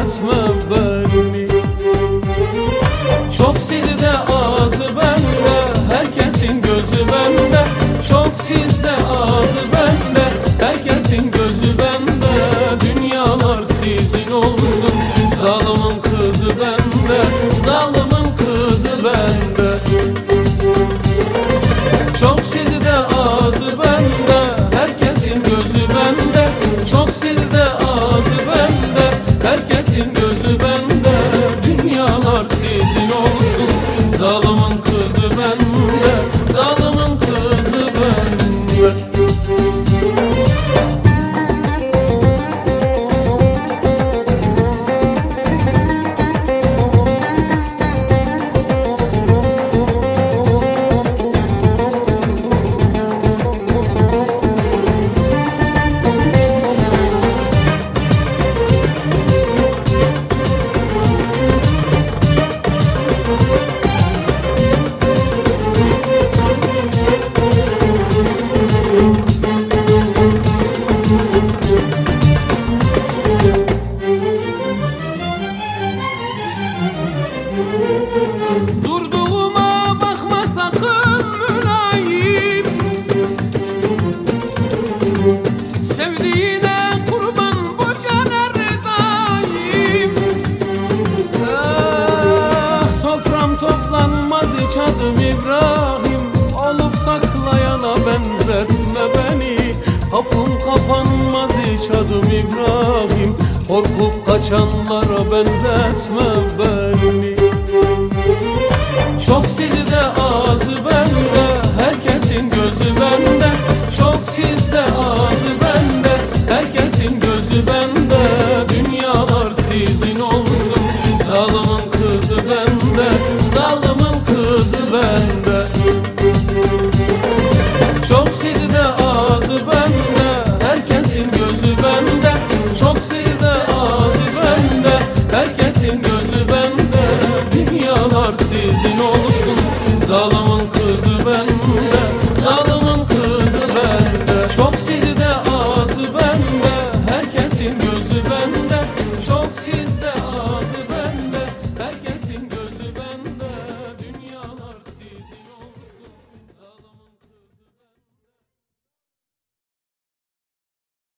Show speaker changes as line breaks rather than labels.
benzetme beni. Çok sizde ağzı bende, herkesin gözü bende. Çok sizde ağzı bende, herkesin gözü bende. Dünyalar sizin olsun, zalimin kızı bende, zalimin kızı bende. Çok sizde ağzı bende, herkesin gözü bende. Çok sizde ağzı bende, herkesin gözü bende. Dünyalar sizin olsun, zalimin kızı bende, zalimin kızı bende. Durduğuma bakma sakın mülayim, sevdiğine kurban bu caner daim. Sofram toplanmaz hiç adım İbrahim, olup saklayana benzetme beni. Kapım kapanmaz hiç adım İbrahim, korkup kaçanlara benzetme beni. Çok sizde